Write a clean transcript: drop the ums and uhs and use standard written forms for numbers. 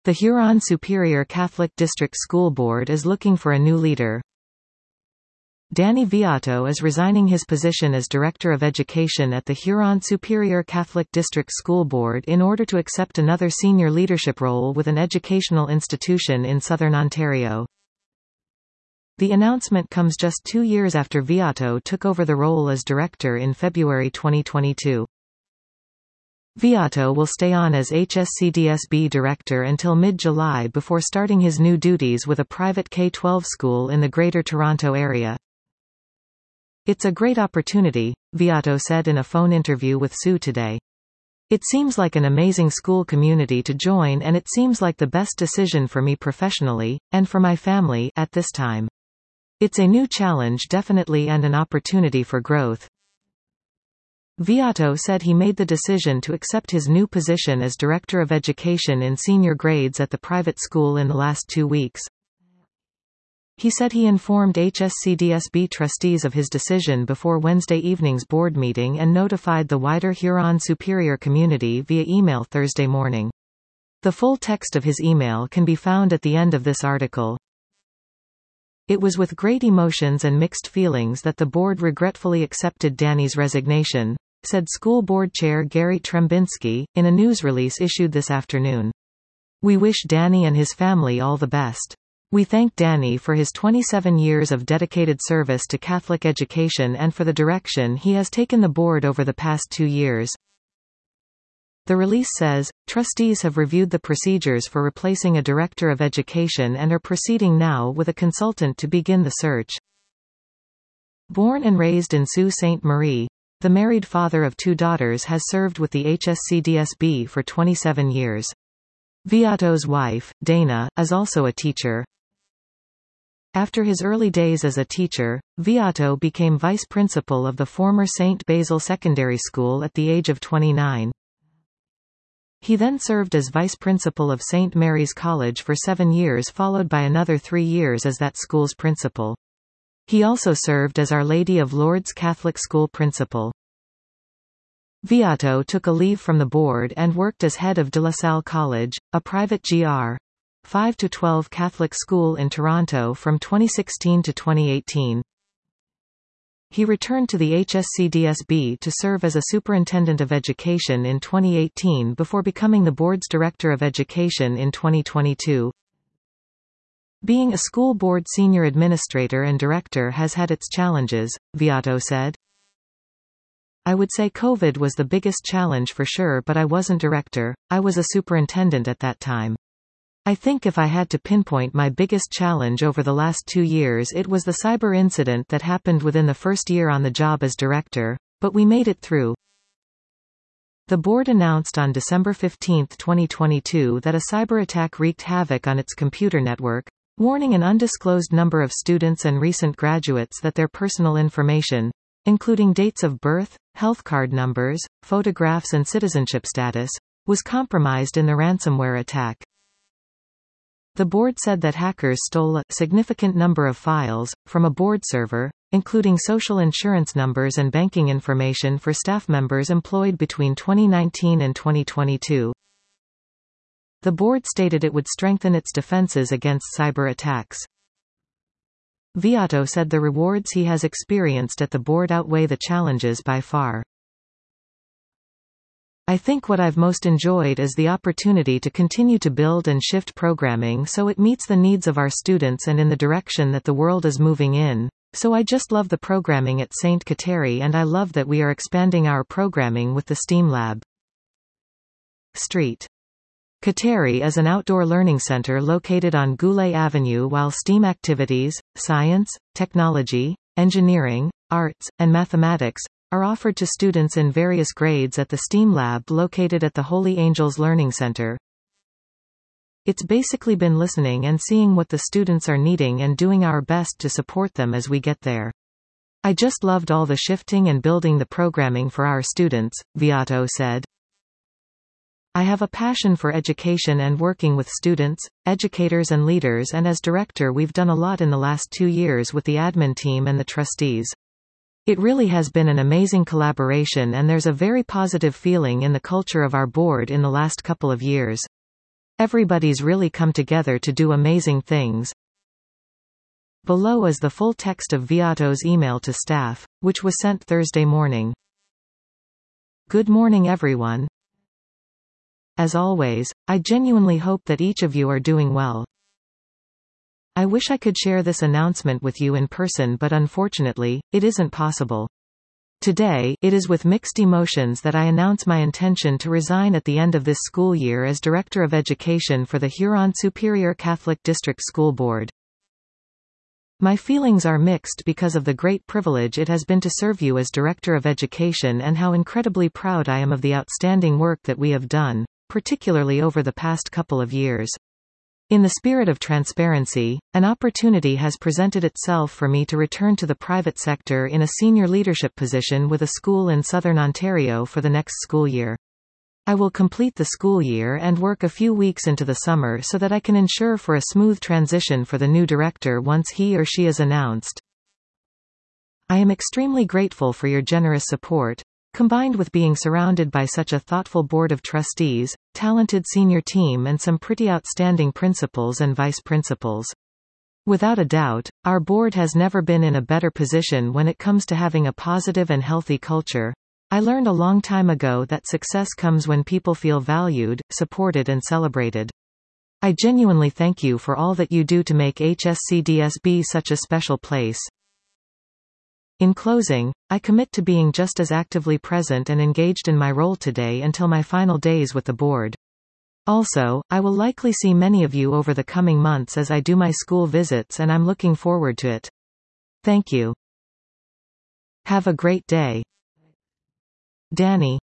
The Huron Superior Catholic District School Board is looking for a new leader. Danny Viato is resigning his position as Director of Education at the Huron Superior Catholic District School Board in order to accept another senior leadership role with an educational institution in southern Ontario. The announcement comes just 2 years after Viato took over the role as director in February 2022. Viato will stay on as HSCDSB director until mid-July before starting his new duties with a private K-12 school in the Greater Toronto Area. "It's a great opportunity," Viato said in a phone interview with Sue today. "It seems like an amazing school community to join, and it seems like the best decision for me professionally, and for my family, at this time. It's a new challenge definitely and an opportunity for growth." Viato said he made the decision to accept his new position as Director of Education in senior grades at the private school in the last 2 weeks. He said he informed HSCDSB trustees of his decision before Wednesday evening's board meeting and notified the wider Huron Superior community via email Thursday morning. The full text of his email can be found at the end of this article. "It was with great emotions and mixed feelings that the board regretfully accepted Danny's resignation," said School Board Chair Gary Trembinski, in a news release issued this afternoon. "We wish Danny and his family all the best. We thank Danny for his 27 years of dedicated service to Catholic education and for the direction he has taken the board over the past 2 years." The release says, trustees have reviewed the procedures for replacing a Director of Education and are proceeding now with a consultant to begin the search. Born and raised in Sault Ste. Marie, the married father of 2 daughters has served with the HSCDSB for 27 years. Viato's wife, Dana, is also a teacher. After his early days as a teacher, Viato became vice principal of the former St. Basil Secondary School at the age of 29. He then served as vice principal of St. Mary's College for 7 years, followed by another 3 years as that school's principal. He also served as Our Lady of Lourdes Catholic School principal. Viato took a leave from the board and worked as head of De La Salle College, a private Gr. 5-12 Catholic school in Toronto from 2016 to 2018. He returned to the HSCDSB to serve as a superintendent of education in 2018 before becoming the board's director of education in 2022. "Being a school board senior administrator and director has had its challenges," Viato said. "I would say COVID was the biggest challenge for sure, but I wasn't director, I was a superintendent at that time. I think if I had to pinpoint my biggest challenge over the last 2 years, it was the cyber incident that happened within the first year on the job as director, but we made it through." The board announced on December 15, 2022 that a cyber attack wreaked havoc on its computer network, warning an undisclosed number of students and recent graduates that their personal information, including dates of birth, health card numbers, photographs and citizenship status, was compromised in the ransomware attack. The board said that hackers stole a significant number of files from a board server, including social insurance numbers and banking information for staff members employed between 2019 and 2022. The board stated it would strengthen its defenses against cyber attacks. Viato said the rewards he has experienced at the board outweigh the challenges by far. "I think what I've most enjoyed is the opportunity to continue to build and shift programming so it meets the needs of our students and in the direction that the world is moving in. So I just love the programming at St. Kateri, and I love that we are expanding our programming with the STEAM Lab." Street. Kateri is an outdoor learning center located on Goulet Avenue. While STEAM activities, science, technology, engineering, arts, and mathematics, are offered to students in various grades at the STEAM Lab located at the Holy Angels Learning Center. "It's basically been listening and seeing what the students are needing and doing our best to support them as we get there. I just loved all the shifting and building the programming for our students," Viato said. "I have a passion for education and working with students, educators and leaders, and as director we've done a lot in the last 2 years with the admin team and the trustees. It really has been an amazing collaboration and there's a very positive feeling in the culture of our board in the last couple of years. Everybody's really come together to do amazing things. Below is the full text of Viato's email to staff, which was sent Thursday morning. Good morning everyone. As always, I genuinely hope that each of you are doing well. I wish I could share this announcement with you in person, but unfortunately, it isn't possible. Today, it is with mixed emotions that I announce my intention to resign at the end of this school year as Director of Education for the Huron-Superior Catholic District School Board. My feelings are mixed because of the great privilege it has been to serve you as Director of Education and how incredibly proud I am of the outstanding work that we have done, particularly over the past couple of years. In the spirit of transparency, an opportunity has presented itself for me to return to the private sector in a senior leadership position with a school in Southern Ontario for the next school year. I will complete the school year and work a few weeks into the summer so that I can ensure for a smooth transition for the new director once he or she is announced. I am extremely grateful for your generous support, combined with being surrounded by such a thoughtful board of trustees, talented senior team and some pretty outstanding principals and vice principals. Without a doubt, our board has never been in a better position when it comes to having a positive and healthy culture. I learned a long time ago that success comes when people feel valued, supported and celebrated. I genuinely thank you for all that you do to make HSCDSB such a special place. In closing, I commit to being just as actively present and engaged in my role today until my final days with the board. Also, I will likely see many of you over the coming months as I do my school visits, and I'm looking forward to it. Thank you. Have a great day. Danny.